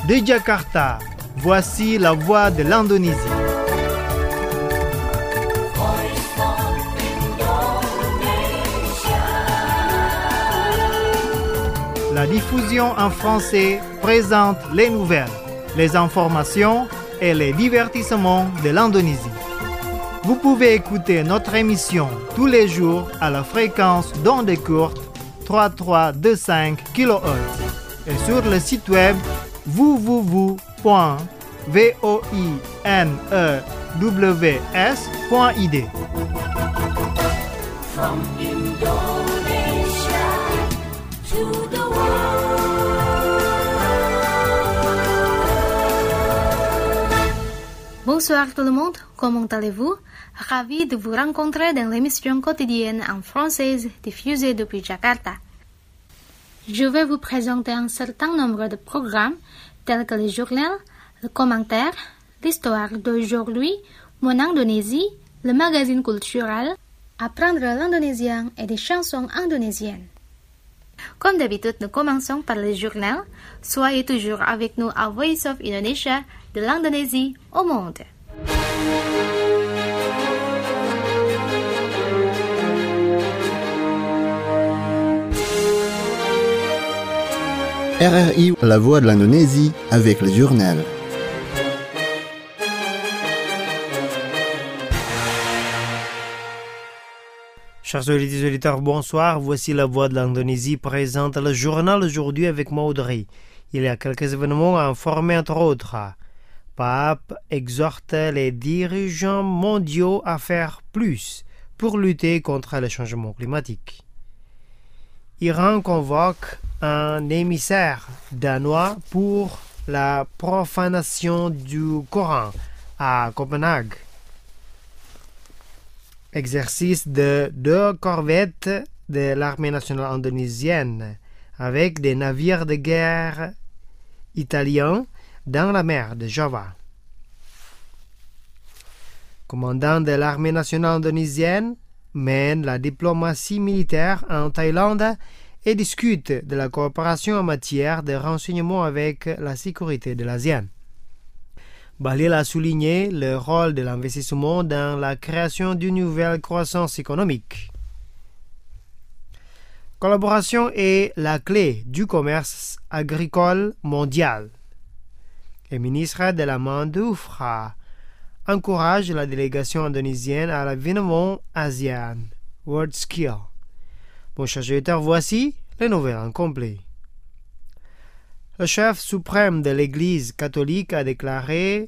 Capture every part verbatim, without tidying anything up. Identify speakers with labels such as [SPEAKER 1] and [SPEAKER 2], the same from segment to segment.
[SPEAKER 1] De Jakarta, voici la voix de l'Indonésie. La diffusion en français présente les nouvelles, les informations et les divertissements de l'Indonésie. Vous pouvez écouter notre émission tous les jours à la fréquence d'ondes courtes trois mille trois cent vingt-cinq kilohertz et sur le site web w w w point voinews point i d.
[SPEAKER 2] From Indonesia to the
[SPEAKER 3] Bonsoir tout le monde, comment allez-vous? Ravi de vous rencontrer dans l'émission quotidienne en française diffusée depuis Jakarta. Je vais vous présenter un certain nombre de programmes tels que le journal, le commentaire, l'histoire d'aujourd'hui, mon Indonésie, le magazine culturel, apprendre l'indonésien et des chansons indonésiennes. Comme d'habitude, nous commençons par le journal. Soyez toujours avec nous à Voice of Indonesia, de l'Indonésie au monde.
[SPEAKER 4] R R I, la voix de l'Indonésie, avec le journal.
[SPEAKER 1] Chers auditeurs et auditeurs, bonsoir. Voici la voix de l'Indonésie présente le journal aujourd'hui avec Maudry. Il y a quelques événements à informer entre autres. Pape exhorte les dirigeants mondiaux à faire plus pour lutter contre le changement climatique. Iran convoque un émissaire danois pour la profanation du Coran à Copenhague. Exercice de deux corvettes de l'armée nationale indonésienne avec des navires de guerre italiens dans la mer de Java. Commandant de l'armée nationale indonésienne mène la diplomatie militaire en Thaïlande et discute de la coopération en matière de renseignement avec la sécurité de l'ASEAN. Bahlil a souligné le rôle de l'investissement dans la création d'une nouvelle croissance économique. Collaboration est la clé du commerce agricole mondial. Le ministre de la Main-d'œuvre encourage la délégation indonésienne à l'événement ASEAN World Skill. Bon, chers auditeurs, voici les nouvelles en complet. Le chef suprême de l'Église catholique a déclaré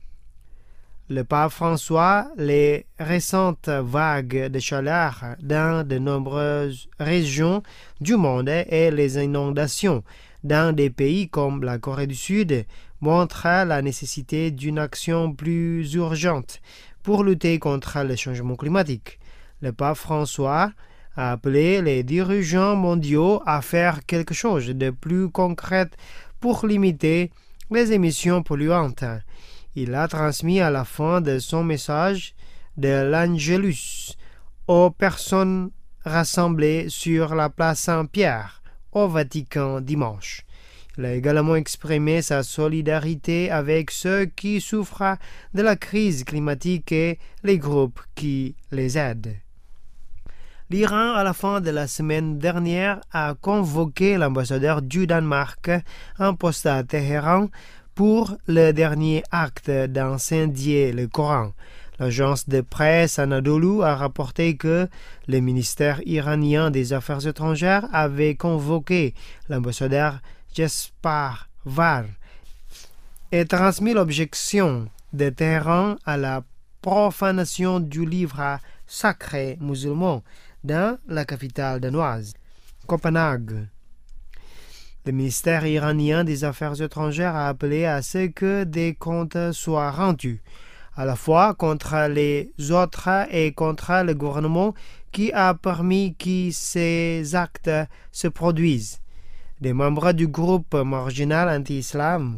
[SPEAKER 1] le pape François les récentes vagues de chaleur dans de nombreuses régions du monde et les inondations dans des pays comme la Corée du Sud montrent la nécessité d'une action plus urgente pour lutter contre le changement climatique. Le pape François a appelé les dirigeants mondiaux à faire quelque chose de plus concret pour limiter les émissions polluantes. Il a transmis à la fin de son message de l'Angelus aux personnes rassemblées sur la place Saint-Pierre au Vatican dimanche. Il a également exprimé sa solidarité avec ceux qui souffrent de la crise climatique et les groupes qui les aident. L'Iran, à la fin de la semaine dernière, a convoqué l'ambassadeur du Danemark en poste à Téhéran pour le dernier acte d'incendier le Coran. L'agence de presse Anadolu a rapporté que le ministère iranien des Affaires étrangères avait convoqué l'ambassadeur Jespar Var et transmis l'objection de Téhéran à la profanation du livre sacré musulman dans la capitale danoise, Copenhague. Le ministère iranien des Affaires étrangères a appelé à ce que des comptes soient rendus, à la fois contre les autres et contre le gouvernement qui a permis que ces actes se produisent. Des membres du groupe marginal anti-islam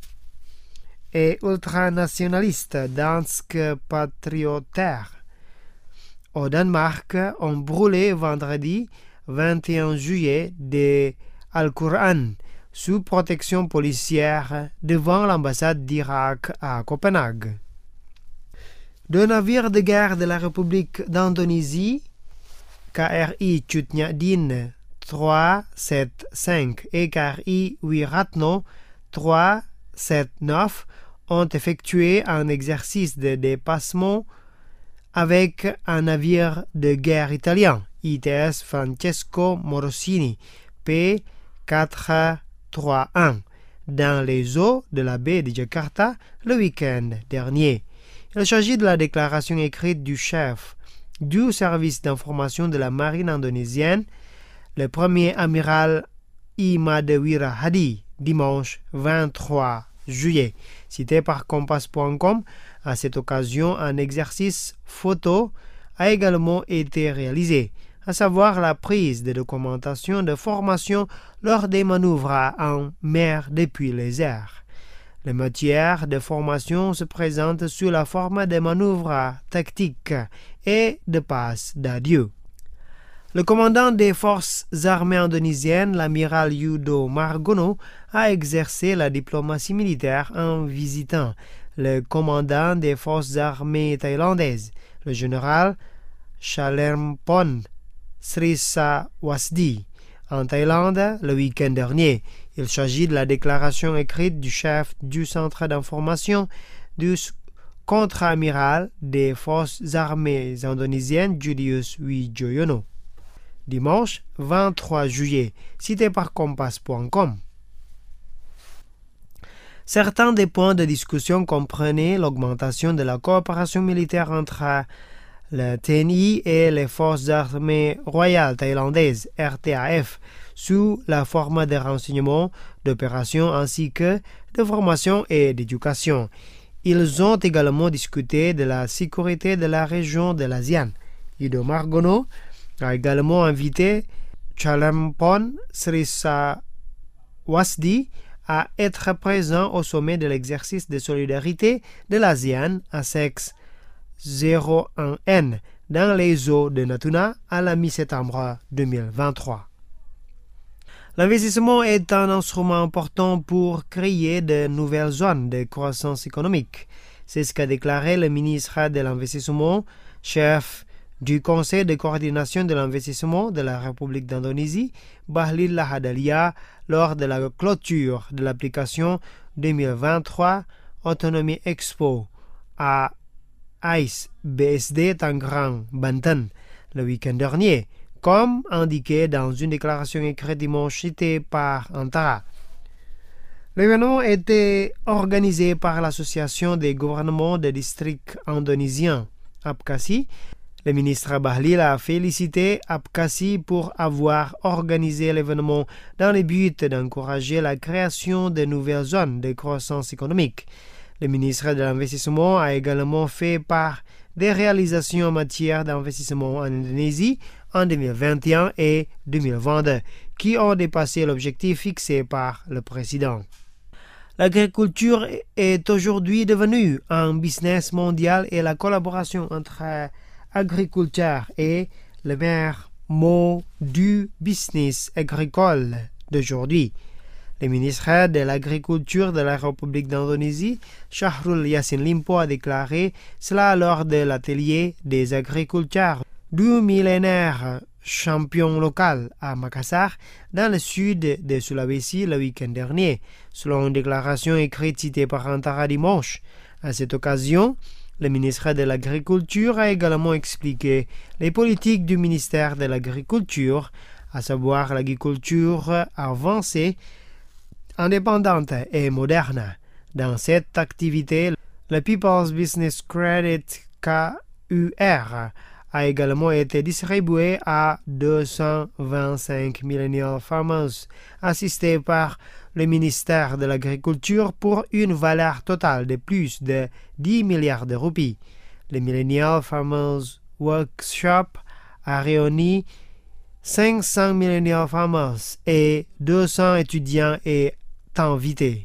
[SPEAKER 1] et ultranationaliste Dansk Patrioter au Danemark ont brûlé vendredi vingt et un juillet des Al-Qur'an sous protection policière devant l'ambassade d'Irak à Copenhague. Deux navires de guerre de la République d'Indonésie, K R I Chutnyadin trois cent soixante-cinq et K R I Wiratno trois cent soixante-neuf, ont effectué un exercice de dépassement avec un navire de guerre italien, I T S Francesco Morosini, P quatre cent trente-et-un, dans les eaux de la baie de Jakarta le week-end dernier. Il s'agit de la déclaration écrite du chef du service d'information de la marine indonésienne, le premier amiral Imadewira Hadi, dimanche vingt-trois juillet. Cité par Compass point com, à cette occasion, un exercice photo a également été réalisé, à savoir la prise de documentation de formation lors des manœuvres en mer depuis les airs. Les matières de formation se présentent sous la forme de manœuvres tactiques et de passes d'adieu. Le commandant des forces armées indonésiennes, l'amiral Yudo Margono, a exercé la diplomatie militaire en visitant le commandant des forces armées thaïlandaises, le général Chalermpon Srisawasdi, en Thaïlande le week-end dernier. Il s'agit de la déclaration écrite du chef du centre d'information du contre-amiral des forces armées indonésiennes, Julius Wijoyono. Dimanche vingt-trois juillet, cité par Compass point com. Certains des points de discussion comprenaient l'augmentation de la coopération militaire entre le T N I et les forces armées royales thaïlandaises, R T A F, sous la forme de renseignements, d'opérations ainsi que de formation et d'éducation. Ils ont également discuté de la sécurité de la région de l'ASEAN. Yudo Margono a également invité Chalermpon Srisawasdi à être présent au sommet de l'exercice de solidarité de l'ASEAN à sexe zéro un N dans les eaux de Natuna à la mi-septembre deux mille vingt-trois. L'investissement est un instrument important pour créer de nouvelles zones de croissance économique. C'est ce qu'a déclaré le ministre de l'Investissement, chef du Conseil de coordination de l'investissement de la République d'Indonésie, Bahlil Lahadalia, lors de la clôture de l'application deux mille vingt-trois Autonomie Expo à I C E B S D Tangerang, Banten, le week-end dernier, comme indiqué dans une déclaration écrite dimanche citée par Antara. L'événement était organisé par l'Association des gouvernements des districts indonésiens, APKASI. Le ministre Bahlil a félicité APKASI pour avoir organisé l'événement dans le but d'encourager la création de nouvelles zones de croissance économique. Le ministre de l'Investissement a également fait part des réalisations en matière d'investissement en Indonésie en deux mille vingt et un et deux mille vingt-deux, qui ont dépassé l'objectif fixé par le président. L'agriculture est aujourd'hui devenue un business mondial et la collaboration entre agriculteurs est le meilleur mot du business agricole d'aujourd'hui. Le ministre de l'Agriculture de la République d'Indonésie, Syahrul Yassin Limpo, a déclaré cela lors de l'atelier des agriculteurs du millénaire champion local à Makassar, dans le sud de Sulawesi le week-end dernier, selon une déclaration écrite citée par Antara dimanche. À cette occasion, le ministre de l'Agriculture a également expliqué les politiques du ministère de l'Agriculture, à savoir l'agriculture avancée, indépendante et moderne. Dans cette activité, le People's Business Credit K U R a également été distribué à deux cent vingt-cinq Millennial Farmers, assistés par le ministère de l'Agriculture pour une valeur totale de plus de dix milliards de roupies. Le Millennial Farmers Workshop a réuni cinq cents Millennial Farmers et deux cents étudiants et invités.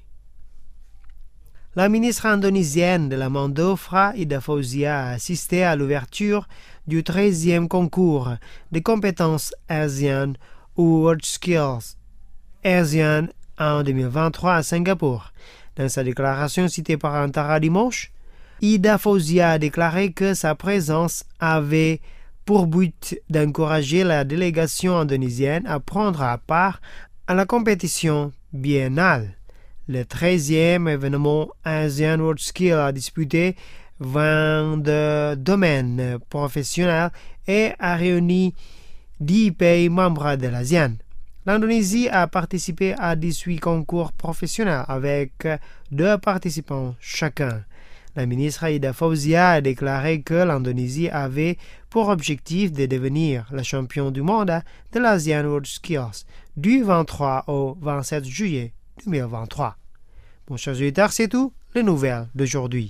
[SPEAKER 1] La ministre indonésienne de la main d'œuvre, Ida Fauzia, a assisté à l'ouverture du treizième concours de compétences ASEAN ou World Skills ASEAN en deux mille vingt-trois à Singapour. Dans sa déclaration citée par Antara dimanche, Ida Fauzia a déclaré que sa présence avait pour but d'encourager la délégation indonésienne à prendre à part à la compétition biennale. Le treizième événement ASEAN World Skills a disputé vingt domaines professionnels et a réuni dix pays membres de l'ASEAN. L'Indonésie a participé à dix-huit concours professionnels avec deux participants chacun. La ministre Ida Fauzia a déclaré que l'Indonésie avait pour objectif de devenir le champion du monde de l'ASEAN World Skills du vingt-trois au vingt-sept juillet deux mille vingt-trois. Mon cher auditeurs, c'est tout, les nouvelles d'aujourd'hui.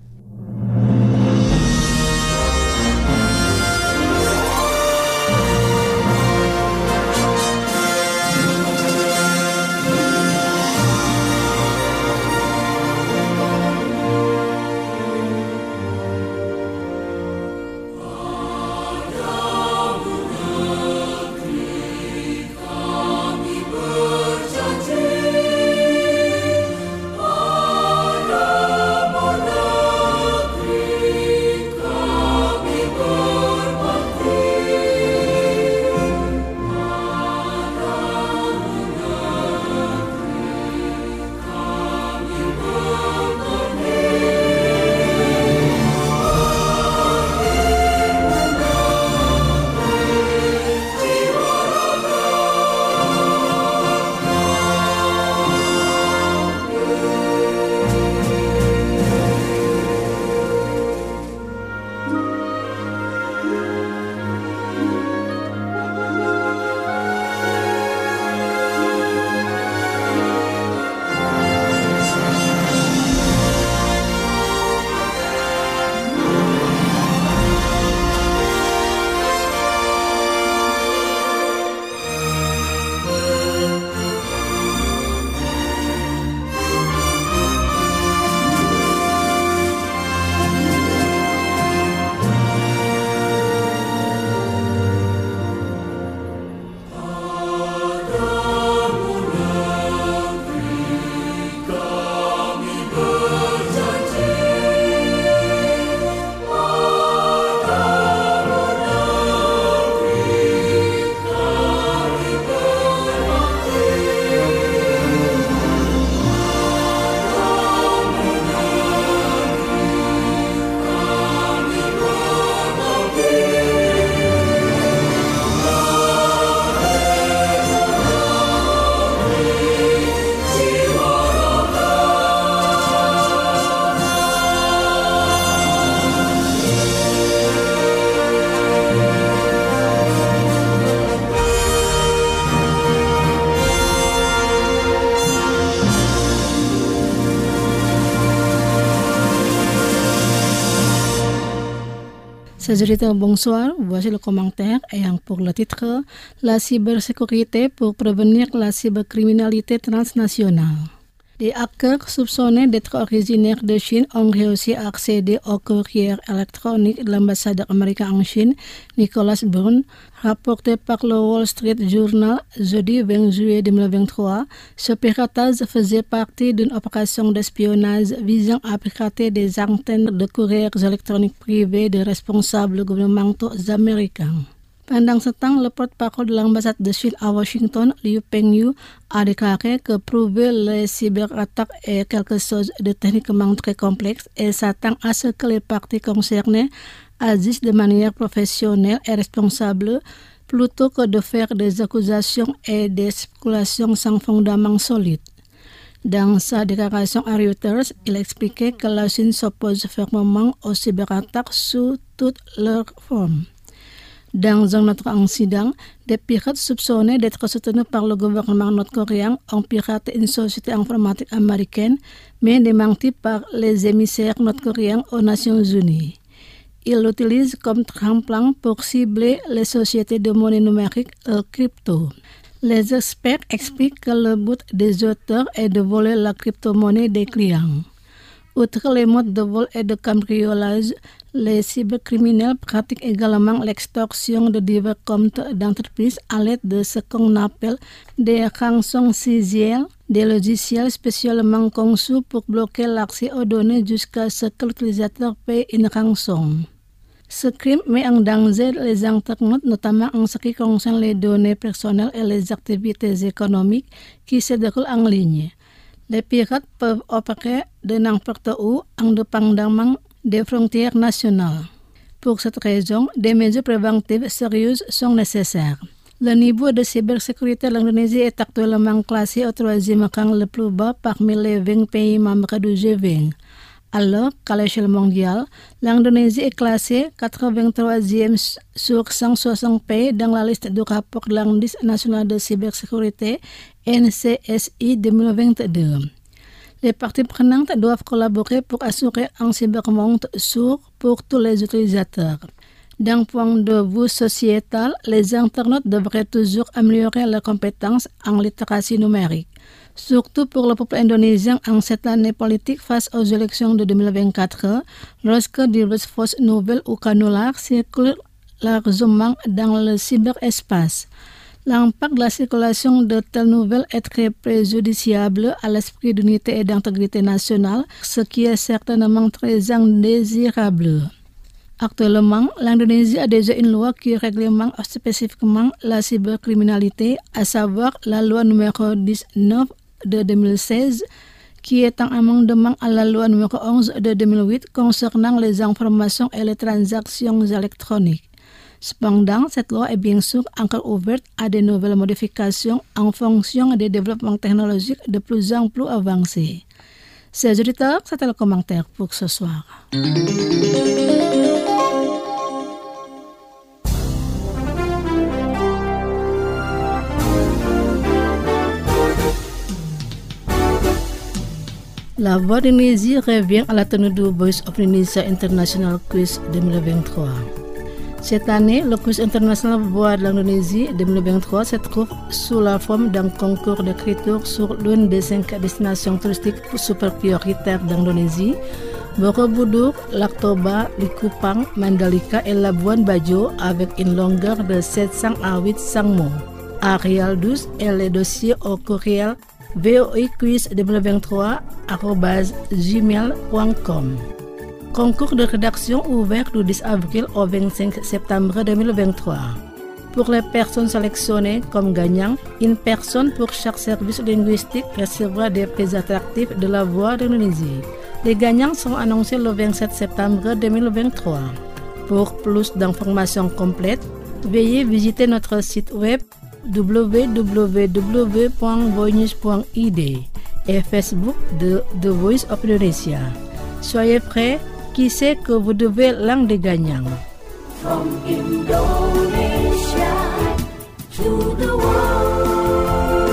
[SPEAKER 5] Chers auditeurs, bonsoir. Voici le commentaire ayant pour le titre La cybersécurité pour prévenir la cybercriminalité transnationale. Des hackers soupçonnés d'être originaires de Chine ont réussi à accéder au courrier électronique de l'ambassadeur américain en Chine, Nicholas Burns, rapporté par le Wall Street Journal jeudi vingt juillet deux mille vingt-trois. Ce piratage faisait partie d'une opération d'espionnage visant à pirater des antennes de courriers électroniques privés de responsables gouvernementaux américains. Pendant ce temps, le porte-parole de l'ambassade de Chine à Washington, Liu Pengyu, a déclaré que prouver les cyberattaques est quelque chose de techniquement très complexe et s'attend à ce que les parties concernées agissent de manière professionnelle et responsable plutôt que de faire des accusations et des spéculations sans fondement solide. Dans sa déclaration à Reuters, il expliquait que la Chine s'oppose fermement aux cyberattaques sous toutes leurs formes. Dans un autre incident, des pirates soupçonnés d'être soutenus par le gouvernement nord-coréen ont piraté une société informatique américaine, mais démentie par les émissaires nord-coréens aux Nations Unies. Ils l'utilisent comme tremplin pour cibler les sociétés de monnaie numérique et crypto. Les experts expliquent que le but des auteurs est de voler la crypto-monnaie des clients. Outre les modes de vol et de cambriolage, les cybercriminels pratiquent également l'extorsion de divers comptes d'entreprises à l'aide de ce qu'on appelle des rançongiciels, des logiciels spécialement conçus pour bloquer l'accès aux données jusqu'à ce que l'utilisateur paie une rançon. Ce crime met en danger les internautes, notamment en ce qui concerne les données personnelles et les activités économiques qui se déroulent en ligne. Les pirates peuvent opérer de n'importe où, indépendamment des frontières nationales. Pour cette raison, des mesures préventives sérieuses sont nécessaires. Le niveau de cybersécurité de l'Indonésie est actuellement classé au troisième rang le plus bas parmi les vingt pays membres du G vingt. Alors qu'à l'échelle mondiale, l'Indonésie est classée quatre-vingt-troisième sur cent soixante pays dans la liste du rapport de l'indice national de cybersécurité N C S I deux mille vingt-deux. Les parties prenantes doivent collaborer pour assurer un cybermonde sûr pour tous les utilisateurs. D'un point de vue sociétal, les internautes devraient toujours améliorer leurs compétences en littératie numérique. Surtout pour le peuple indonésien en cette année politique face aux élections de deux mille vingt-quatre, lorsque diverses fausses nouvelles ou canulars circulent largement dans le cyberespace. L'impact de la circulation de telles nouvelles est très préjudiciable à l'esprit d'unité et d'intégrité nationale, ce qui est certainement très indésirable. Actuellement, l'Indonésie a déjà une loi qui réglemente spécifiquement la cybercriminalité, à savoir la loi numéro dix-neuf de deux mille seize, qui est un amendement à la loi numéro onze de deux mille huit concernant les informations et les transactions électroniques. Cependant, cette loi est bien sûr encore ouverte à de nouvelles modifications en fonction des développements technologiques de plus en plus avancés. Chers auditeurs, c'était le commentaire pour ce soir. La Voix d'Indonésie revient à la tenue du Voice of Indonesia International Quiz deux mille vingt-trois. Cette année, le quiz international Voix de l'Indonésie deux mille vingt-trois se trouve sous la forme d'un concours d'écriture sur l'une des cinq destinations touristiques super prioritaires d'Indonésie, Borobudur, Lac Toba, Likupang, Mandalika et Labuan Bajo, avec une longueur de sept cents à huit cents mots. Arial douze et les dossiers au courriel voiquiz deux mille vingt-trois arobase gmail point com. Concours de rédaction ouvert du dix avril au vingt-cinq septembre deux mille vingt-trois. Pour les personnes sélectionnées comme gagnants, une personne pour chaque service linguistique recevra des prix attractifs de la Voix d'Indonésie. Les gagnants sont annoncés le vingt-sept septembre deux mille vingt-trois. Pour plus d'informations complètes, veuillez visiter notre site web w w w point voinews point i d et Facebook de The Voice of Indonesia. Soyez prêts, qui sait que vous devez l'un des gagnants.
[SPEAKER 2] From Indonesia to the world.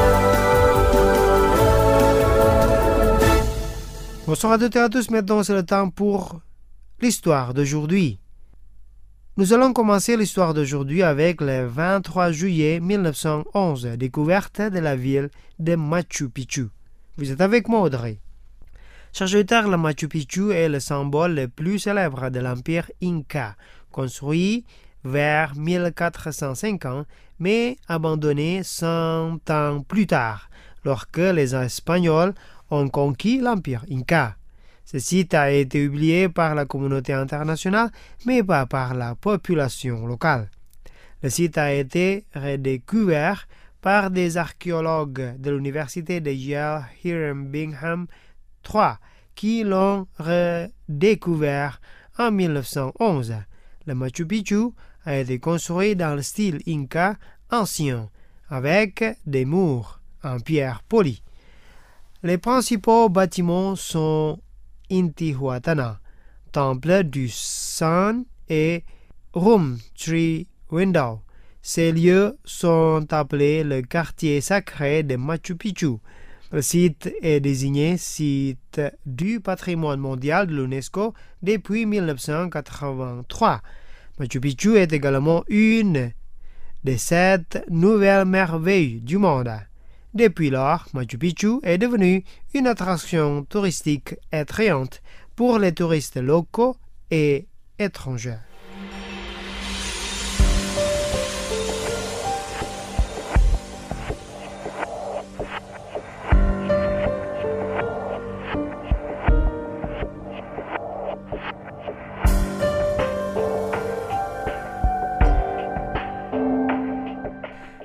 [SPEAKER 1] Bonsoir à toutes et à tous, maintenant c'est le temps pour l'histoire d'aujourd'hui. Nous allons commencer l'histoire d'aujourd'hui avec le vingt-trois juillet mille neuf cent onze, découverte de la ville de Machu Picchu. Vous êtes avec moi, Audrey. Chers auditeurs, le Machu Picchu est le symbole le plus célèbre de l'Empire Inca, construit vers mille quatre cent cinquante, mais abandonné cent ans plus tard, lorsque les Espagnols ont conquis l'Empire Inca. Ce site a été oublié par la communauté internationale, mais pas par la population locale. Le site a été redécouvert par des archéologues de l'université de Yale Hiram Bingham trois qui l'ont redécouvert en mille neuf cent onze. Le Machu Picchu a été construit dans le style Inca ancien, avec des murs en pierre polie. Les principaux bâtiments sont Intihuatana, Temple du Sun et Rum Tree Window. Ces lieux sont appelés le quartier sacré de Machu Picchu. Le site est désigné site du patrimoine mondial de l'UNESCO depuis mille neuf cent quatre-vingt-trois. Machu Picchu est également une des sept nouvelles merveilles du monde. Depuis lors, Machu Picchu est devenu une attraction touristique attrayante pour les touristes locaux et étrangers.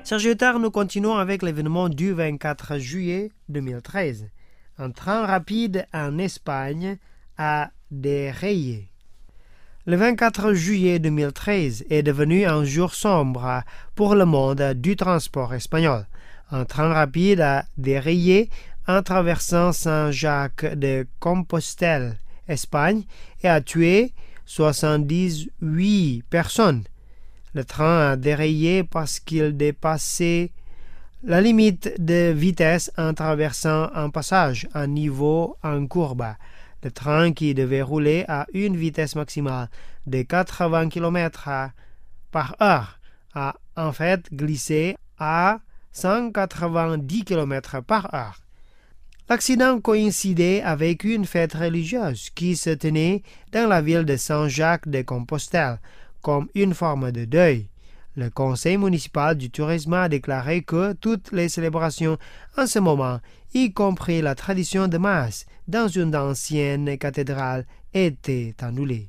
[SPEAKER 1] Chers auditeurs, nous continuons avec l'événement du vingt-quatre juillet deux mille treize. Un train rapide en Espagne a déraillé. Le vingt-quatre juillet deux mille treize est devenu un jour sombre pour le monde du transport espagnol. Un train rapide a déraillé en traversant Saint-Jacques-de-Compostelle, Espagne, et a tué soixante-dix-huit personnes. Le train a déraillé parce qu'il dépassait la limite de vitesse en traversant un passage à niveau en courbe. Le train qui devait rouler à une vitesse maximale de quatre-vingts kilomètres par heure a en fait glissé à cent quatre-vingt-dix kilomètres par heure. L'accident coïncidait avec une fête religieuse qui se tenait dans la ville de Saint-Jacques-de-Compostelle comme une forme de deuil. Le conseil municipal du tourisme a déclaré que toutes les célébrations en ce moment, y compris la tradition de Masse dans une ancienne cathédrale, étaient annulées.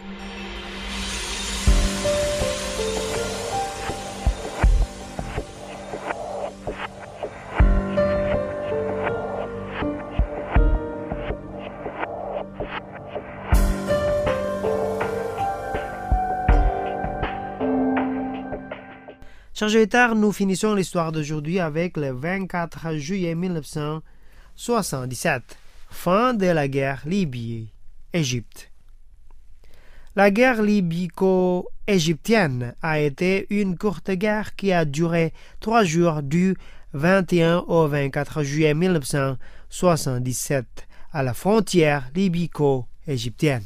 [SPEAKER 1] Chers auditeurs, nous finissons l'histoire d'aujourd'hui avec le vingt-quatre juillet mille neuf cent soixante-dix-sept, fin de la guerre Libye-Égypte. La guerre libyco-égyptienne a été une courte guerre qui a duré trois jours du vingt et un au vingt-quatre juillet mille neuf cent soixante-dix-sept à la frontière libyco-égyptienne.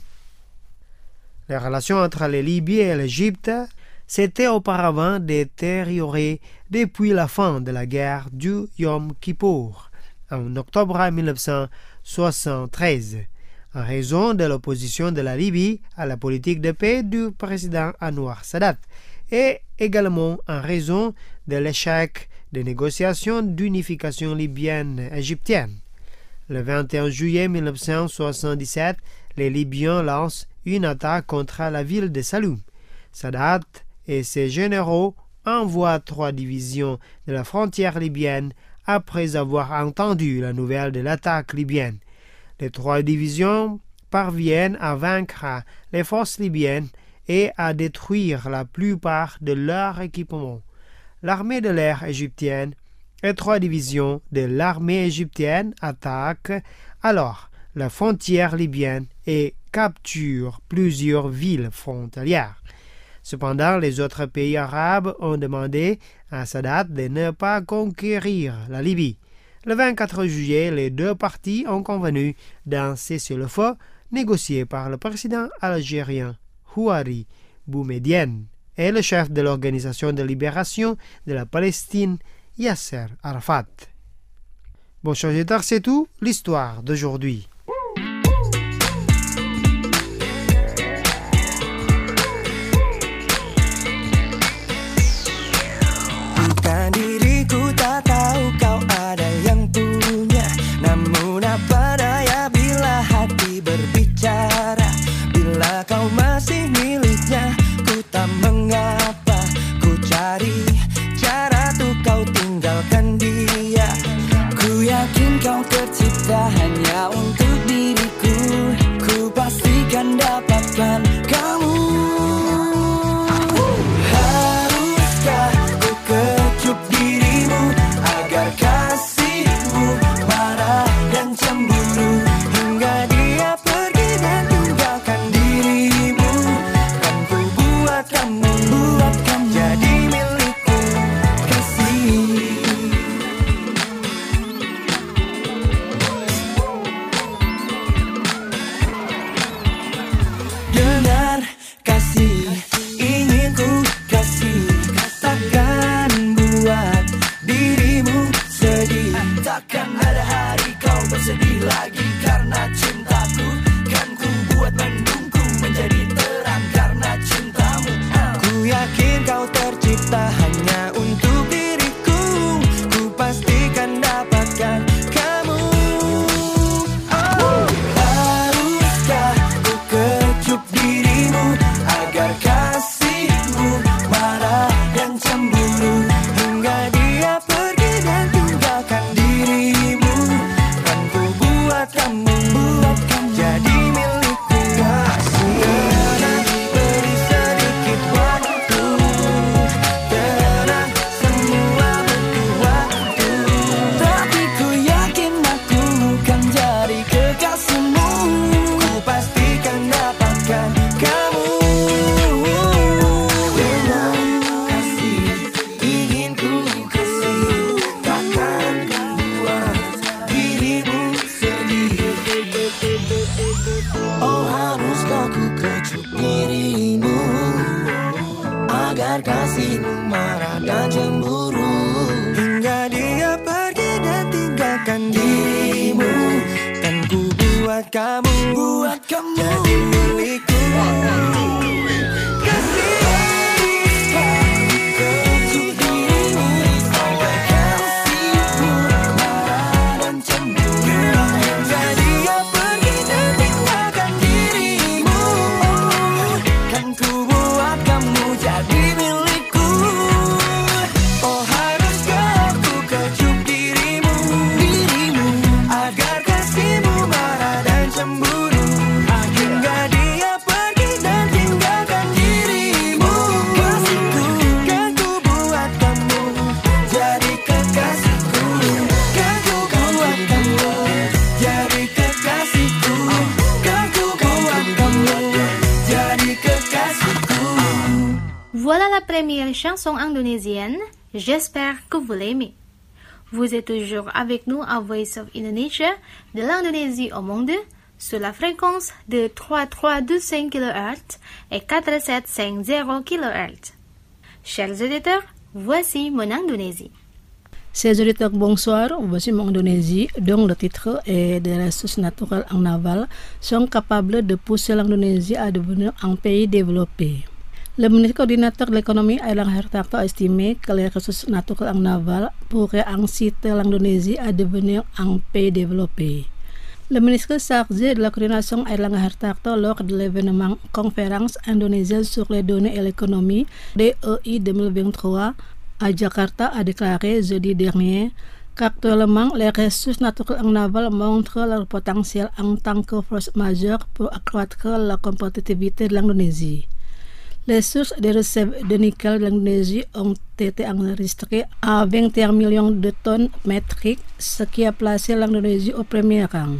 [SPEAKER 1] Les relations entre les Libyes et l'Égypte s'était auparavant détérioré depuis la fin de la guerre du Yom Kippour en octobre mille neuf cent soixante-treize, en raison de l'opposition de la Libye à la politique de paix du président Anwar Sadat et également en raison de l'échec des négociations d'unification libyenne-égyptienne. Le vingt et un juillet mille neuf cent soixante-dix-sept, les Libyens lancent une attaque contre la ville de Saloum. Sadat et ses généraux envoient trois divisions de la frontière libyenne après avoir entendu la nouvelle de l'attaque libyenne. Les trois divisions parviennent à vaincre les forces libyennes et à détruire la plupart de leur équipement. L'armée de l'air égyptienne et trois divisions de l'armée égyptienne attaquent alors la frontière libyenne et capturent plusieurs villes frontalières. Cependant, les autres pays arabes ont demandé à Sadat de ne pas conquérir la Libye. Le vingt-quatre juillet, les deux parties ont convenu d'un cessez-le-feu négocié par le président algérien Houari Boumedienne et le chef de l'Organisation de libération de la Palestine, Yasser Arafat. Bon, chers auditeurs, c'est tout l'histoire d'aujourd'hui.
[SPEAKER 6] Bukan diriku tak tahu kau ada yang punya, namun apa daya bila hati berbicara. Bila kau masih miliknya, ku tak mengapa. Ku cari cara tuh kau tinggalkan dia. Ku yakin kau tercipta hanya untuk agar kasihmu marah dan cemburu. Hingga dia pergi dan tinggalkan dirimu, kan ku buat kamu, buat kamu jadi milikku.
[SPEAKER 3] Voilà la première chanson indonésienne. J'espère que vous l'aimez. Vous êtes toujours avec nous à Voice of Indonesia, de l'Indonésie au monde, sur la fréquence de trois mille trois cent douze kilohertz et quatre mille sept cent cinquante kilohertz. Chers auditeurs, voici mon Indonésie.
[SPEAKER 5] Chers auditeurs, bonsoir. Voici mon Indonésie, dont le titre est des ressources naturelles en aval sont capables de pousser l'Indonésie à devenir un pays développé. Le ministre coordinateur de l'économie, Airlangga Hartarto, a estimé que les ressources naturelles en aval pourraient inciter l'Indonésie à devenir un pays développé. Le ministre chargé de la coordination, Airlangga Hartarto, lors de l'événement Conférence indonésienne sur les données et l'économie D E I deux mille vingt-trois à Jakarta, a déclaré jeudi dernier qu'actuellement les ressources naturelles en aval montrent leur potentiel en tant que force majeure pour accroître la compétitivité de l'Indonésie. Les sources des réserves de nickel de l'Indonésie ont été enregistrées à vingt et un millions de tonnes métriques, ce qui a placé l'Indonésie au premier rang.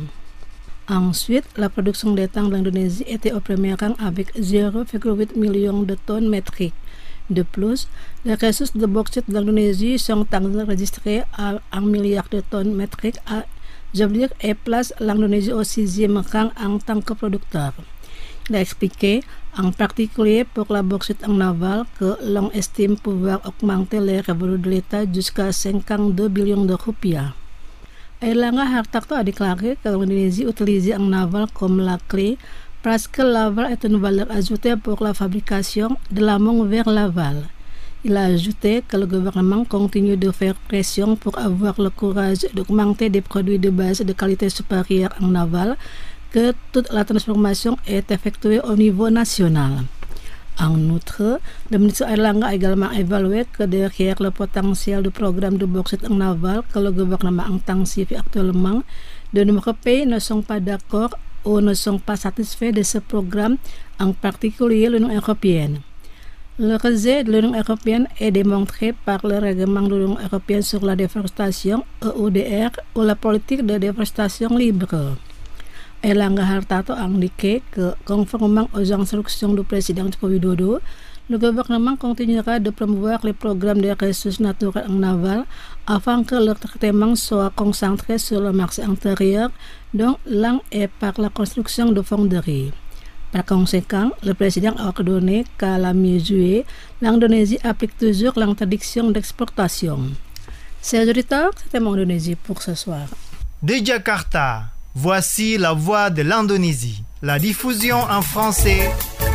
[SPEAKER 5] Ensuite, la production d'étain de l'Indonésie était au premier rang avec zéro virgule huit millions de tonnes métriques. De plus, les ressources de bauxite de l'Indonésie sont enregistrées à un milliard de tonnes métriques, à, je veux dire, et place l'Indonésie au sixième rang en tant que producteur. Il a expliqué, en particulier pour la bauxite en aval, que l'on estime pouvoir augmenter les revenus de l'État jusqu'à cinquante-deux millions de rupiah. Airlangga Hartarto a déclaré que l'Indonésie utilisée en aval comme la clé parce que l'aval est une valeur ajoutée pour la fabrication de l'amont vers l'aval. Il a ajouté que le gouvernement continue de faire pression pour avoir le courage d'augmenter des produits de base de qualité supérieure en aval, que toute la transformation est effectuée au niveau national. En outre, le ministre Airlangga a également évalué que derrière le potentiel du programme de bauxite en aval que le gouvernement intensifie actuellement, de nombreux pays ne sont pas d'accord ou ne sont pas satisfaits de ce programme, en particulier l'Union européenne. Le rejet de l'Union européenne est démontré par le règlement de l'Union européenne sur la déforestation, E U D R, ou la politique de déforestation libre. Airlangga Hartarto a indiqué que, conformément aux instructions du président Joko Widodo, le gouvernement continuera de promouvoir les programmes de ressources naturelles en aval afin que leur traitement soit concentré sur le marché intérieur, dont l'un est par la construction de fonderies. Par conséquent, le président a ordonné qu'à la mi-juillet, l'Indonésie applique toujours l'interdiction d'exportation. Chers auditeurs, c'était mon Indonésie pour ce soir.
[SPEAKER 1] De Jakarta, voici la voix de l'Indonésie. La diffusion en français.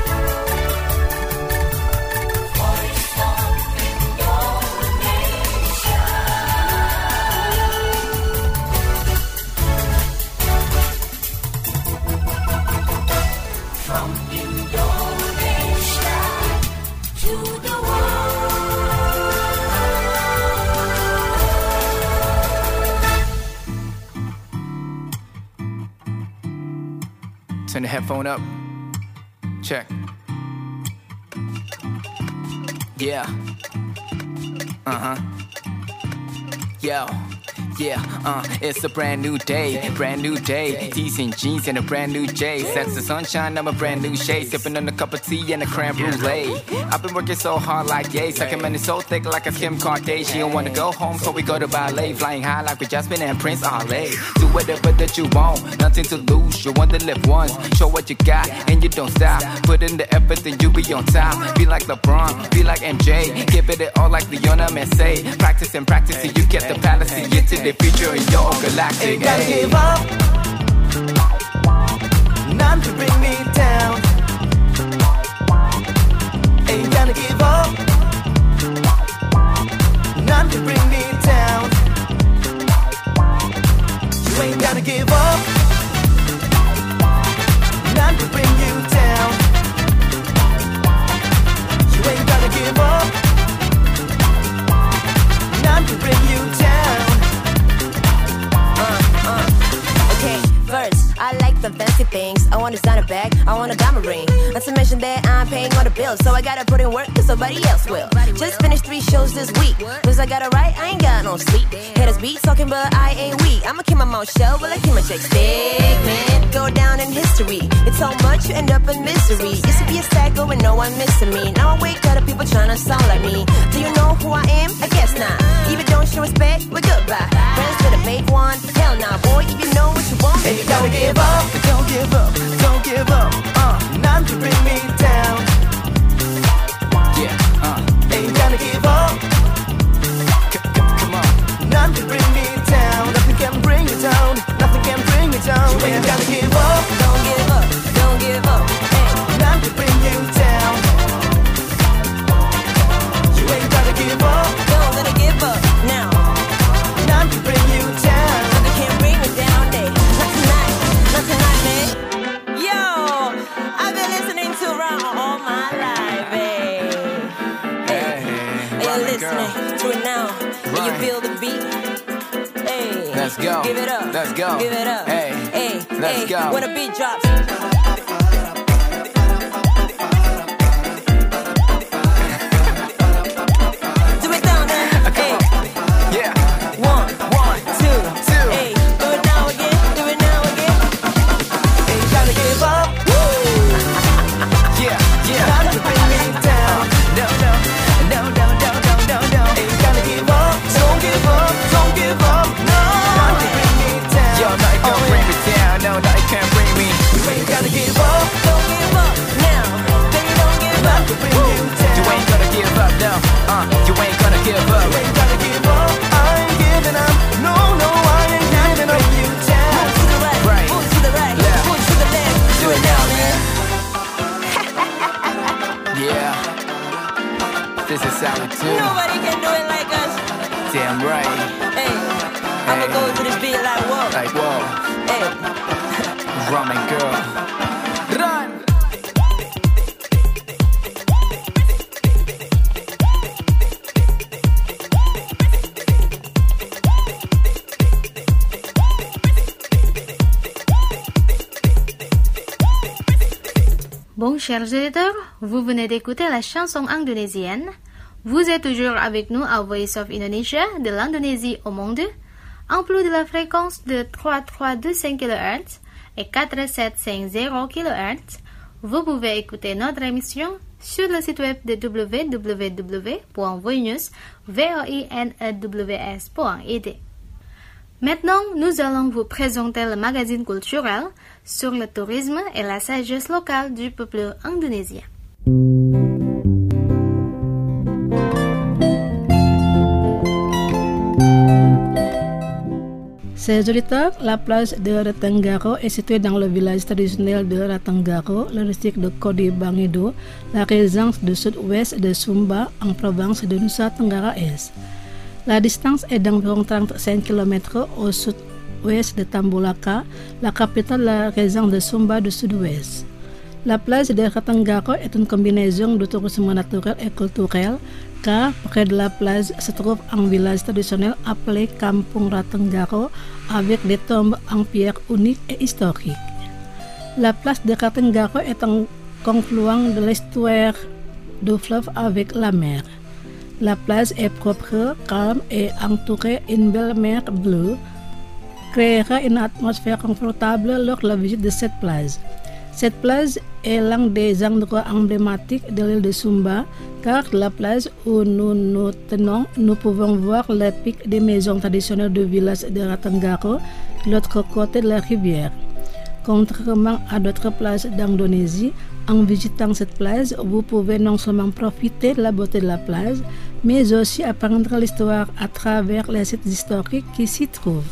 [SPEAKER 7] Turn the headphone up. Check. Yeah. Uh-huh. Yo. Yeah, uh, it's a brand new day, brand new day. T's and jeans and a brand new J. Sex the sunshine, I'm a brand new shade. Sipping on a cup of tea and a creme brulee. I've been working so hard like yay. Second man is so thick like a Kim Kardashian. She don't wanna go home, so we go to ballet. Flying high like with Jasmine and Prince Ale. Do whatever that you want, nothing to lose. You want to live once, show what you got, and you don't stop. Put in the effort, then you be on top. Be like LeBron, be like M J. Give it all like Lionel Messi. Practice and practice till you get the palace. And get to the future in your galactic.
[SPEAKER 6] Ain't gotta give up, none to bring me down. Ain't gonna give up, none to bring me down. You ain't gotta give up, none to bring you down. You ain't gotta give up, none to bring you down.
[SPEAKER 8] Uh, uh. Okay, first, I like the fancy things. I want a designer bag, I want a diamond ring. Not to mention that I'm paying all the bills, so I gotta put in work cause somebody else will. Just finished three shows this week, cause I gotta write, I ain't got no sleep. Haters be talking but I ain't weak. I'ma keep my mouth shut while I keep my checks big, man. Go down in history, it's so much you end up in misery. Used to be a sad girl with no one missing me. Now I wake up to people tryna sound like me. Do you know who I am? I guess not. Even don't show respect, we're goodbye. Friends with a make one, hell nah, boy. If you know what you want,
[SPEAKER 6] and you gotta give up, don't give up, don't give up. Uh, none to bring me down.
[SPEAKER 7] Yeah, uh,
[SPEAKER 6] ain't gonna give up.
[SPEAKER 7] c- c- come on.
[SPEAKER 6] None to bring me down. Nothing can bring you down. Nothing can bring me down. You ain't gotta give up.
[SPEAKER 8] Don't give up, don't give up. Hey.
[SPEAKER 6] None to bring you down. You ain't gotta give up.
[SPEAKER 8] Don't let it give up now.
[SPEAKER 6] None to bring you down.
[SPEAKER 8] Nothing can bring me down, day. Not tonight, not tonight, man. Yo, I've been listening to Round all my life, hey. Hey, hey you're listening girl. To it now. Right. And you feel the beat. Hey,
[SPEAKER 7] let's go.
[SPEAKER 8] Give it up.
[SPEAKER 7] Let's go.
[SPEAKER 8] Give it up.
[SPEAKER 7] Hey,
[SPEAKER 8] hey,
[SPEAKER 7] let's
[SPEAKER 8] hey.
[SPEAKER 7] go.
[SPEAKER 8] When the beat drops. Nobody can do it like us.
[SPEAKER 7] Damn right.
[SPEAKER 8] Hey, I'ma hey. Go to this beat like whoa.
[SPEAKER 7] Like whoa.
[SPEAKER 8] Hey.
[SPEAKER 7] Ramen girl. Run.
[SPEAKER 3] Bon, chers auditeurs, vous venez d'écouter la chanson indonésienne. Vous êtes toujours avec nous à Voice of Indonesia, de l'Indonésie au monde, en plus de la fréquence de trois mille trois cent vingt-cinq kilohertz et quatre mille sept cent cinquante kilohertz. Vous pouvez écouter notre émission sur le site web de w w w point voinews point e d. Maintenant, nous allons vous présenter le magazine culturel sur le tourisme et la sagesse locale du peuple indonésien.
[SPEAKER 5] Chers auditeurs, la place de Ratenggaro est située dans le village traditionnel de Ratenggaro, le district de Kodi Bangido, la région du sud-ouest de Sumba, en province de Nusa Tenggara Est. La distance est d'environ trente-cinq kilomètres au sud-ouest de Tambulaka, la capitale de la région de Sumba du sud-ouest. La place de Ratenggaro est une combinaison de tourisme naturel et culturel, car près de la plage se trouve un village traditionnel appelé Kampung Ratenggaro avec des tombes en pierre uniques et historiques. La place de Ratenggaro est un confluent de l'estuaire du fleuve avec la mer. La plage est propre, calme et entourée d'une belle mer bleue, créera une atmosphère confortable lors de la visite de cette plage. Cette plage est l'un des endroits emblématiques de l'île de Sumba, car la plage où nous nous tenons, nous pouvons voir les pics des maisons traditionnelles du village de Ratengaro de l'autre côté de la rivière. Contrairement à d'autres plages d'Indonésie, en visitant cette plage, vous pouvez non seulement profiter de la beauté de la plage, mais aussi apprendre l'histoire à travers les sites historiques qui s'y trouvent.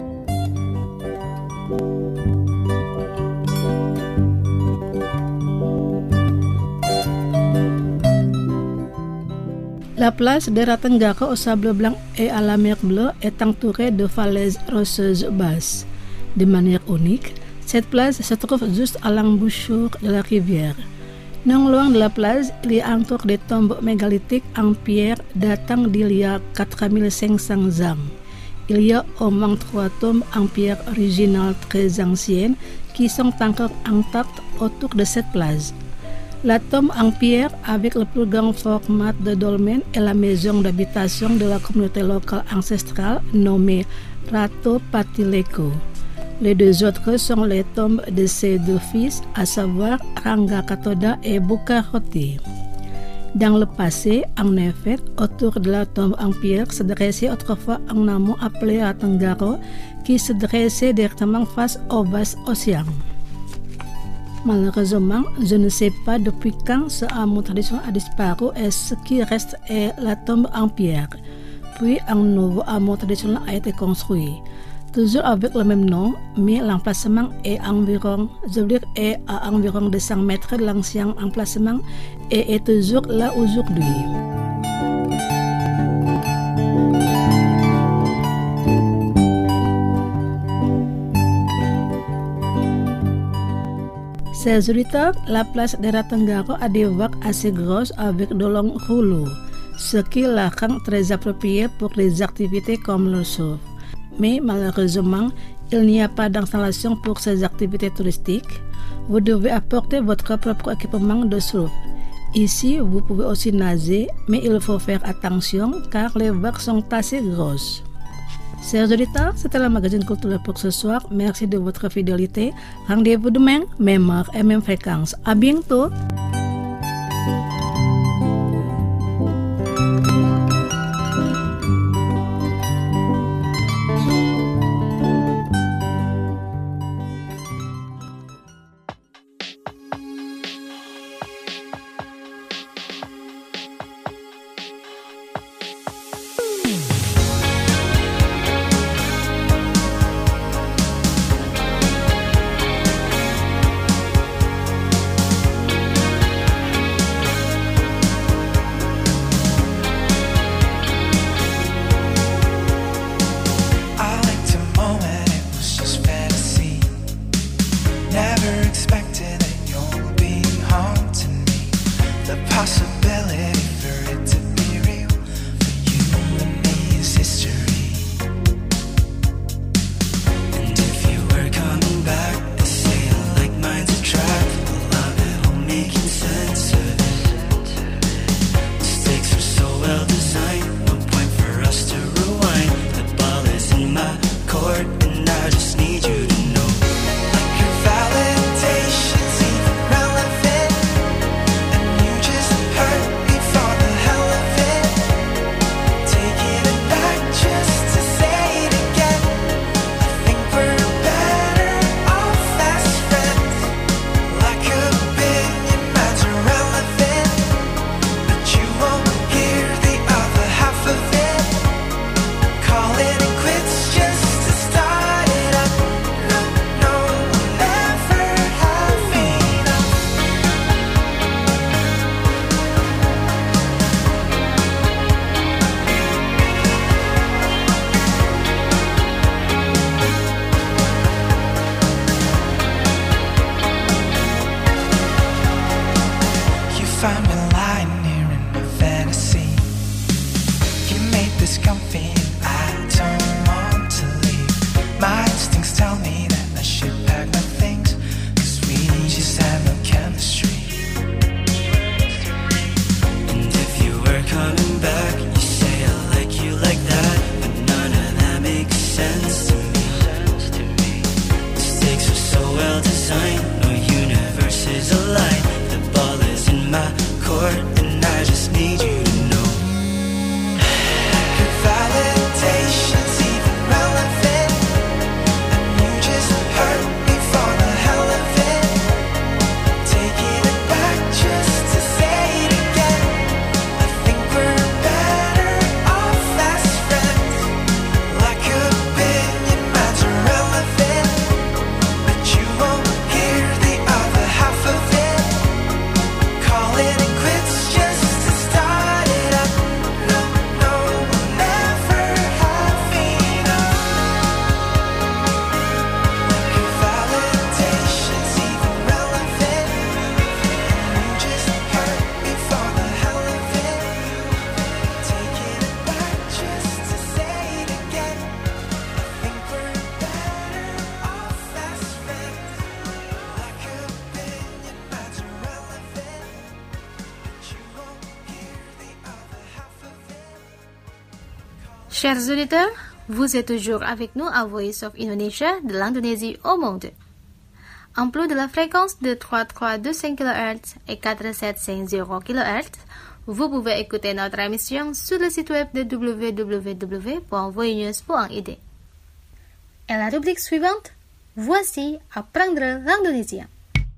[SPEAKER 5] La plage de Ratengaro au sable blanc et à la mer bleue est entourée de falaises rocheuses basses. De manière unique, cette plage se trouve juste à l'embouchure de la rivière. Non loin de la plage, il y a encore des tombes mégalithiques en pierre datant d'il y a quatre mille cinq cents ans. Il y a au moins trois tombes en pierre originales très anciennes qui sont encore intactes autour de cette plage. La tombe en pierre avec le plus grand format de dolmen est la maison d'habitation de la communauté locale ancestrale nommée Rato Patileko. Les deux autres sont les tombes de ses deux fils, à savoir Rangga Katoda et Bukaroti. Dans le passé, en effet, autour de la tombe en pierre se dressait autrefois un hameau appelé Ratengaro qui se dressait directement face au vaste océan. Malheureusement, je ne sais pas depuis quand ce hameau traditionnel a disparu et ce qui reste est la tombe en pierre. Puis un nouveau hameau traditionnel a été construit, toujours avec le même nom, mais l'emplacement est environ, je veux dire, est à environ deux cents mètres de l'ancien emplacement et est toujours là aujourd'hui. Chers auditeurs, la plage de Ratengaro a des vagues assez grosses avec de longs rouleaux, ce qui la rend très appropriée pour des activités comme le surf. Mais malheureusement, il n'y a pas d'installation pour ces activités touristiques. Vous devez apporter votre propre équipement de surf. Ici, vous pouvez aussi nager, mais il faut faire attention car les vagues sont assez grosses. Chers auditeurs, c'était le magazine culturel pour ce soir. Merci de votre fidélité. Rendez-vous demain, même heure et même fréquence. À bientôt.
[SPEAKER 6] Found me lying here in my fantasy. You made this comfy and I don't want to leave. My instincts tell me that I should pack my things, cause we just have no chemistry. And if you were coming back, more, and I just need you to know. Your validation's even relevant, and you just hurt me for the hell of it. Taking it back just to say it again. I think we're better off as friends. Like opinion mine's irrelevant, but you won't hear the other half of it. Calling it quits just to start it up. No, no, we'll never have enough. Your validation's even relevant, you just hurt me for the hell of it. Taking it back just to say it again. I think we're better off as friends. Like opinion mine's irrelevant, but you won't hear the other half of it.
[SPEAKER 3] Chers auditeurs, vous êtes toujours avec nous à Voice of Indonesia de l'Indonésie au monde. En plus de la fréquence de trois trois deux cinq kilohertz et quatre sept cinq zéro kilohertz, vous pouvez écouter notre émission sur le site web de w w w point voinews point i d. Et la rubrique suivante, voici Apprendre l'indonésien.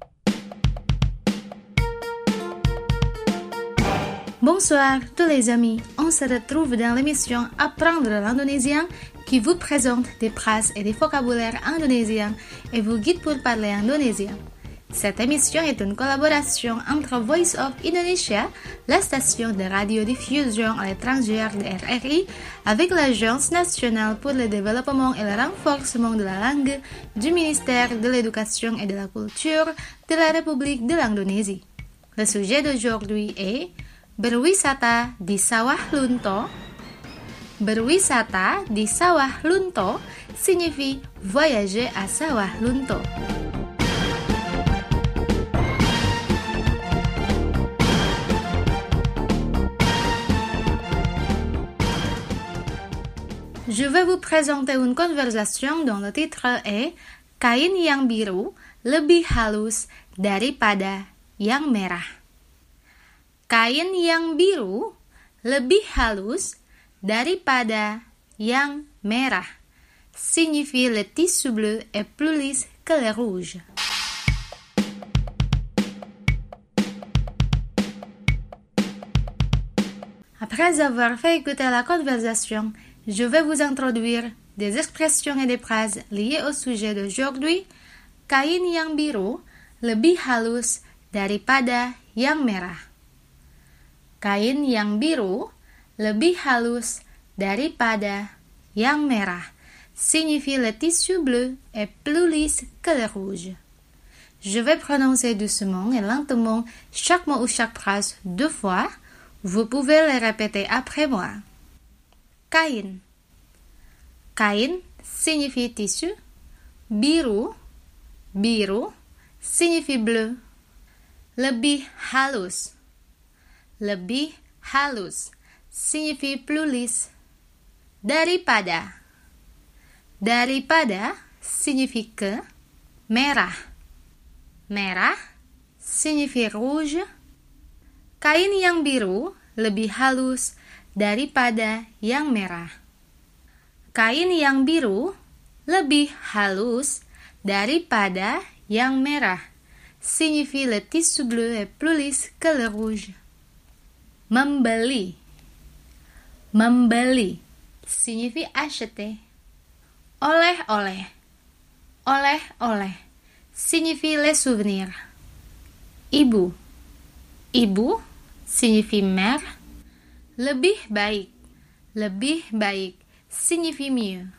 [SPEAKER 3] Bonsoir tous les amis, on se retrouve dans l'émission Apprendre l'indonésien qui vous présente des phrases et des vocabulaires indonésiens et vous guide pour parler indonésien. Cette émission est une collaboration entre Voice of Indonesia, la station de radiodiffusion à l'étranger de R R I, avec l'Agence nationale pour le développement et le renforcement de la langue du ministère de l'Éducation et de la Culture de la République de l'Indonésie. Le sujet d'aujourd'hui est berwisata di Sawah Lunto. Berwisata di Sawah Lunto signifie voyager à Sawah Lunto. Je vais vous présenter une conversation dont le titre est Kain yang biru lebih halus daripada yang merah. Kain yang biru lebih halus daripada yang merah signifie le tissu bleu est plus lisse que le rouge. Après avoir fait écouter la conversation, je vais vous introduire des expressions et des phrases liées au sujet d'aujourd'hui. Kain yang biru lebih halus daripada yang merah. Kain yang biru lebih halus daripada yang merah signifie le tissu bleu est plus lisse que le rouge. Je vais prononcer doucement et lentement chaque mot ou chaque phrase deux fois. Vous pouvez le répéter après moi. Kain. Kain signifie tissu. Biru. Biru signifie bleu. Lebih halus. Lebih halus signifie plus lisse. Daripada. Daripada signifie que. Merah. Merah signifie rouge. Kain yang biru lebih halus daripada yang merah. Kain yang biru lebih halus daripada yang merah signifie le tissu bleu est plus lisse que le rouge. Membeli. Membeli signifie acheter. Oleh-oleh. Oleh-oleh signifie les souvenirs. Ibu. Ibu signifie mère. Lebih baik. Lebih baik signifie mieux.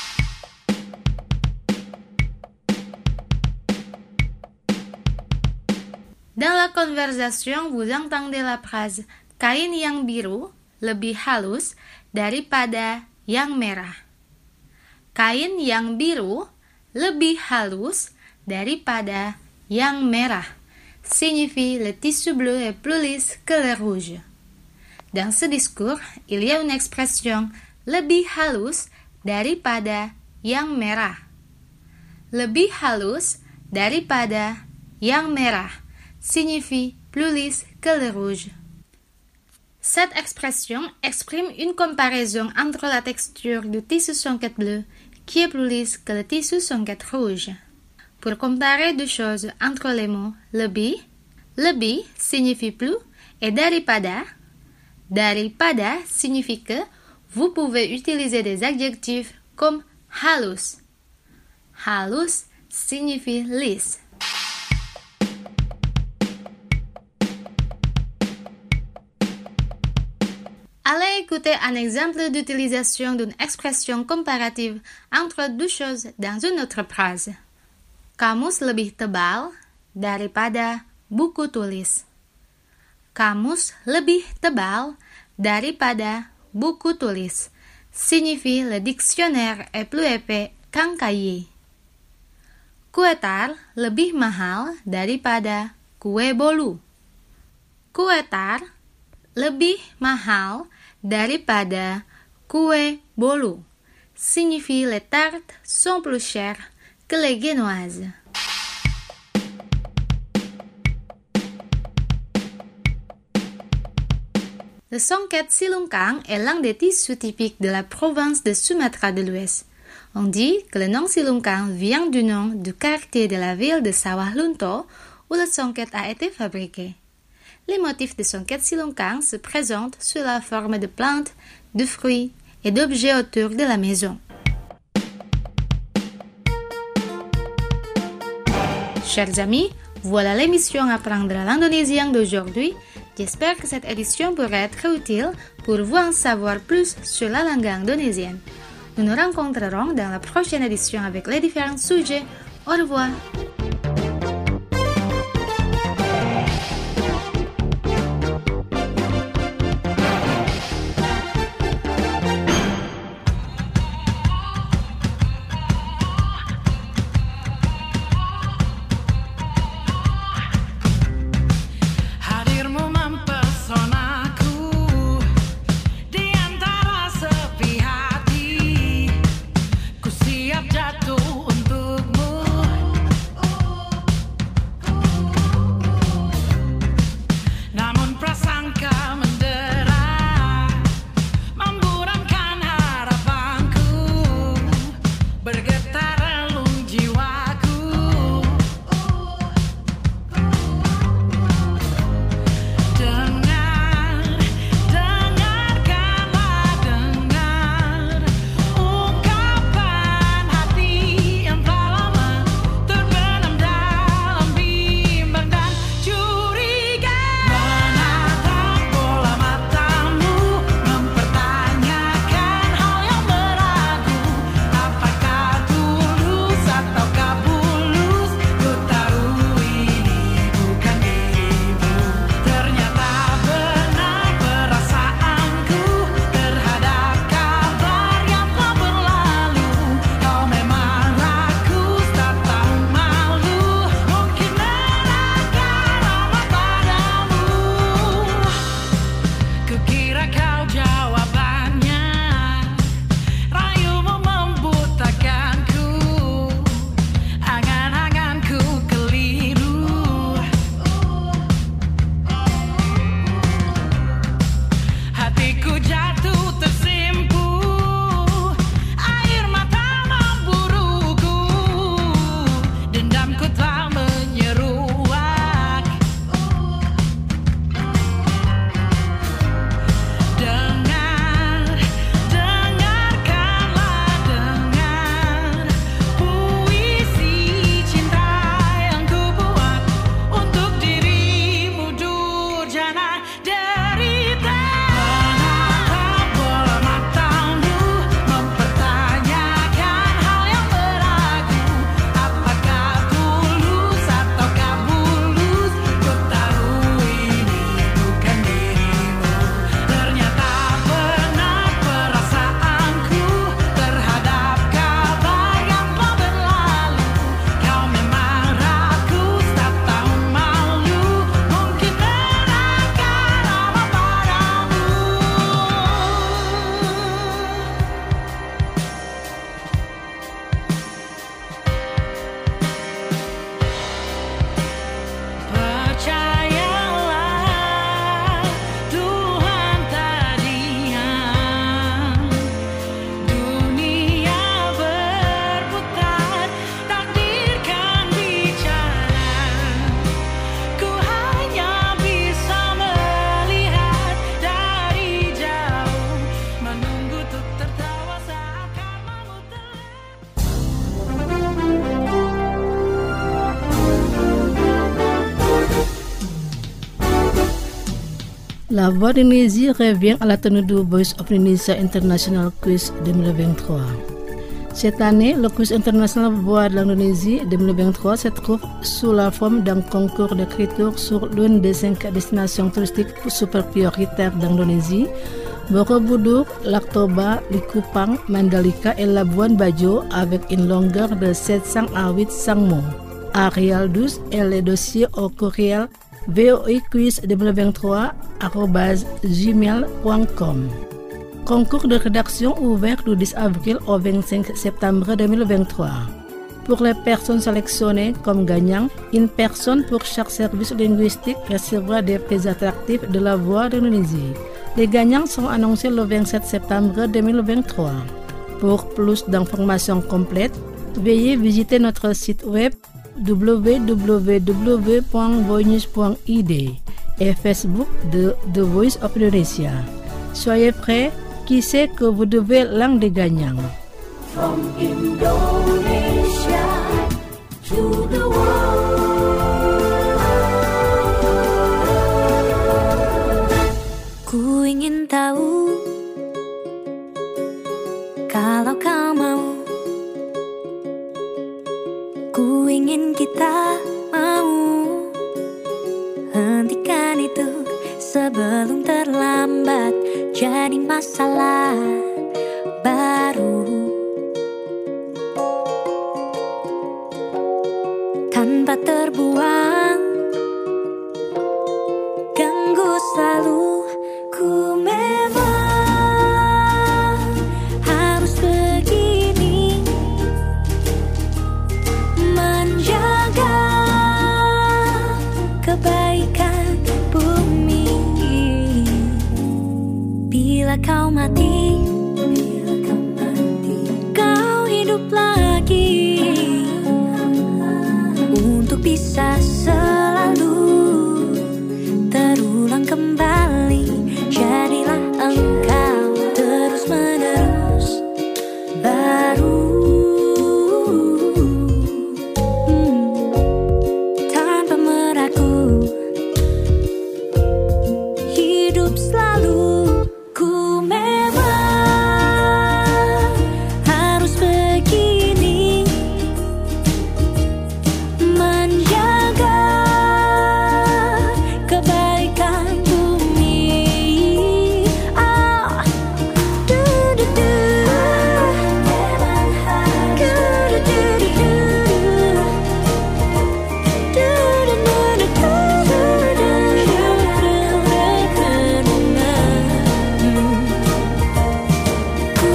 [SPEAKER 3] Dans la conversation, vous entendez la phrase kain yang biru lebih halus daripada yang merah. Kain yang biru lebih halus daripada yang merah signifie le tissu bleu est plus lisse que le rouge. Dans ce discours, il y a une expression lebih halus daripada yang merah. Lebih halus daripada yang merah signifie plus lisse que le rouge. Cette expression exprime une comparaison entre la texture du tissu sonquette bleu, qui est plus lisse que le tissu sonquette rouge. Pour comparer deux choses entre les mots lebih, lebih signifie plus et daripada, daripada signifie que vous pouvez utiliser des adjectifs comme halus. Halus signifie lisse. Allez écouter un exemple d'utilisation d'une expression comparative entre deux choses dans une autre phrase. Kamus lebih tebal daripada buku tulis. Kamus lebih tebal daripada buku tulis signifie le dictionnaire est plus épais qu'un cahier. Kue tar lebih mahal daripada kue bolu. Kue tar lebih mahal daripada kue bolu signifie les tartes sont plus chères que les viennoises. Le songket silungkang est l'un des tissus typiques de la province de Sumatra de l'Ouest. On dit que le nom silungkang vient du nom du quartier de la ville de Sawah Lunto où le songket a été fabriqué. Les motifs de songket silungkang se présentent sous la forme de plantes, de fruits et d'objets autour de la maison. Chers amis, voilà l'émission Apprendre l'indonésien d'aujourd'hui. J'espère que cette édition pourra être utile pour vous en savoir plus sur la langue indonésienne. Nous nous rencontrerons dans la prochaine édition avec les différents sujets. Au revoir.
[SPEAKER 9] Jatuh untukmu
[SPEAKER 5] La Voix d'Indonésie revient à la tenue du Voice of Indonesia International Quiz deux mille vingt-trois. Cette année, le Quiz international Voix de l'Indonésie deux mille vingt-trois se trouve sous la forme d'un concours d'écriture sur l'une des cinq destinations touristiques super prioritaires d'Indonésie, Borobudur, Lac Toba, Likupang, Mandalika et Labuan Bajo avec une longueur de sept cents à huit cents mots. À Real douze et les dossiers au courriel voiquiz deux mille vingt-trois arobase gmail point com. Concours de rédaction ouvert du dix avril au vingt-cinq septembre deux mille vingt-trois. Pour les personnes sélectionnées comme gagnants, une personne pour chaque service linguistique recevra des prix attractifs de la Voix d'Indonésie. Les gagnants sont annoncés le vingt-sept septembre deux mille vingt-trois. Pour plus d'informations complètes, veuillez visiter notre site web w w w point voinews point i d et Facebook de The Voice of Indonesia. Soyez prêts, qui sait que vous devez l'un des gagnants.
[SPEAKER 2] From Indonesia to the world.
[SPEAKER 9] Ku ingin tahu kalau kau mau. Ku ingin kita mau hentikan itu sebelum terlambat jadi masalah baru. Tanpa terbuang ganggu selalu. Ku memang harus begini menjaga kebaikan bumi. Bila kau mati, bila kau mati, kau hidup lagi untuk bisa selalu terulang kembali. Jadilah engkau terus menerus baru. Hmm, tanpa meragu, hidup selalu. Ku memang harus begini menjaga kebaikan bumi. Ah, du du du, du du du du, du du du du ku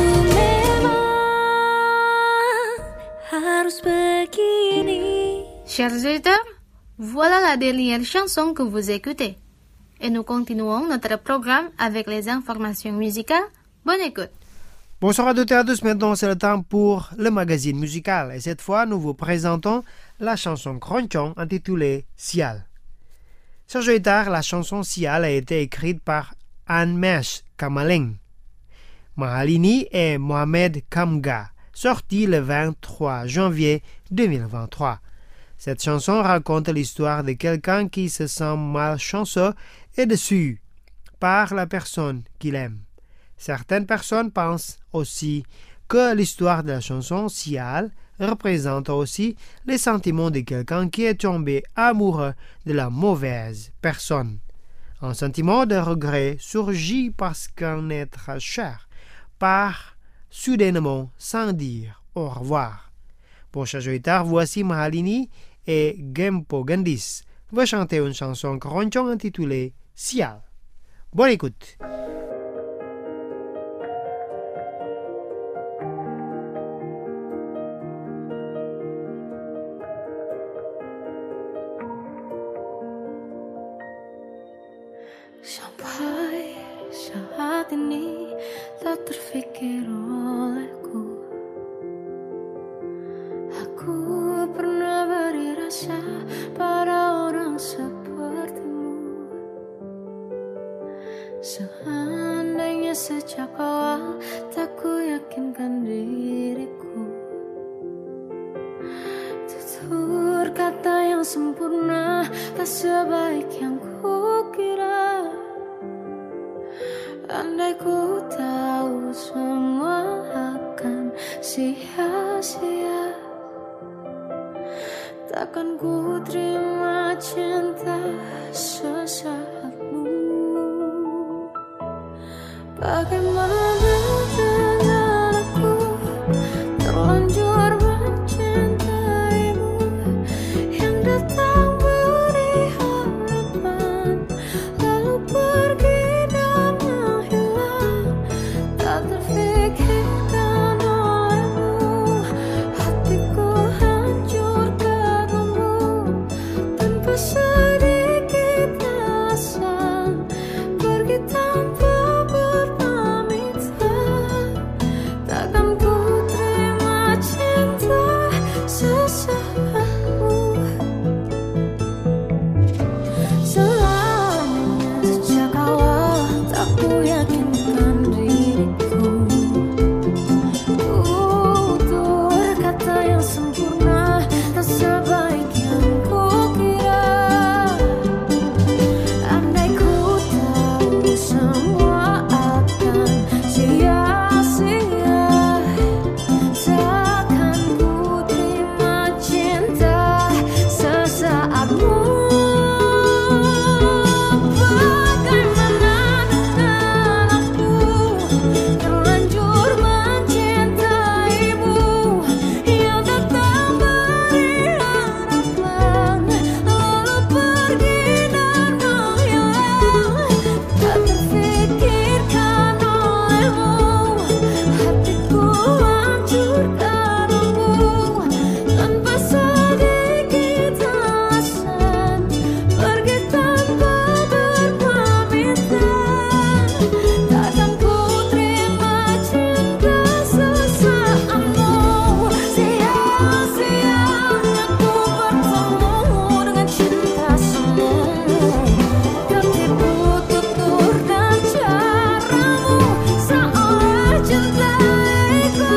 [SPEAKER 9] memang harus begini.
[SPEAKER 3] Chers auditeurs, voilà la dernière chanson que vous écoutez. Et nous continuons notre programme avec les informations musicales. Bonne écoute.
[SPEAKER 1] Bonsoir à toutes et à tous, maintenant c'est le temps pour le magazine musical. Et cette fois, nous vous présentons la chanson Kronchong intitulée Sial. Chers auditeurs, la chanson Sial a été écrite par Anmesh Kamaleng, Mahalini et Mohamed Kamga, sortie le vingt-trois janvier deux mille vingt-trois. Cette chanson raconte l'histoire de quelqu'un qui se sent malchanceux et déçu par la personne qu'il aime. Certaines personnes pensent aussi que l'histoire de la chanson Sial représente aussi les sentiments de quelqu'un qui est tombé amoureux de la mauvaise personne. Un sentiment de regret surgit parce qu'un être cher part soudainement sans dire au revoir. Pour chaque auditeur, voici Mahalini et Gempo Gandis va chanter une chanson Kronchong intitulée Sial. Bonne écoute.
[SPEAKER 9] Sampai saat ini tak terfikir olehku, aku pernah beri rasa pada orang sepertimu. Seandainya sejak awal tak ku yakinkan diriku, tutur kata yang sempurna tak sebaik yang ku kira. Andai ku tahu semua akan sia-sia, takkan ku terima cinta sesaatmu. Bagaimana dengan aku terlanjur mencintaimu, yang datang beri harapan lalu pergi dan menghilang, tak terfikirkan olehmu. Hatiku hancur karenamu tanpa sedikit alasan, pergi tanpa berpamitan. Takkan ku terima cinta sesaatmu. Selamanya sejak awal tak ku yakinkan diriku, tutur kata yang sempurna tak sebaik yang ku kira. Andai ku tahu semua akan sia-sia, takkan ku terima cinta sesaatmu. Bagaimana dengan aku terlanjur mencintaimu, yang datang beri harapan lalu pergi dan menghilang, tak terfikirkan olehmu. Hatiku hancur karenamu tanpa sedikit alasan, pergi tanpa berpamitan. Takkan ku terima cinta sesaatmu. Sia-sia aku bertemu dengan cinta semu, tertipu tutur dan caramu seolah cintaiku.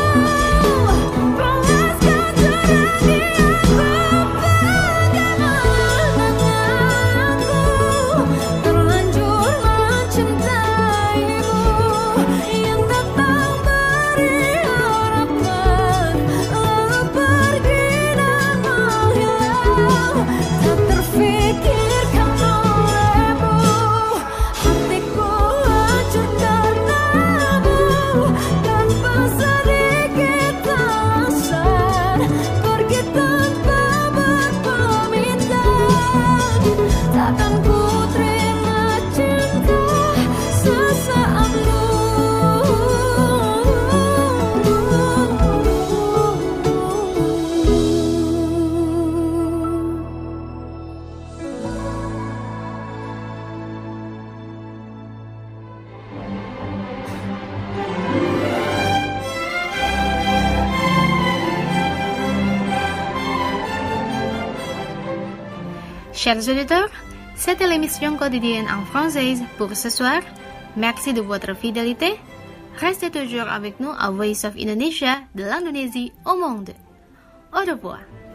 [SPEAKER 9] Panaskan terjadi aku, bagaimana aku terlanjur mencintaimu, yang datang beri harapan lalu pergi dan menghilang, tak terfikirkan olehmu. Hatiku hancur karenamu tanpa sedikit alasan, pergi tanpa berpamitan. Takkan ku terima cinta sesaatmu.
[SPEAKER 3] Chers auditeurs, c'était l'émission quotidienne en français pour ce soir. Merci de votre fidélité. Restez toujours avec nous à Voice of Indonesia, de l'Indonésie au monde. Au revoir.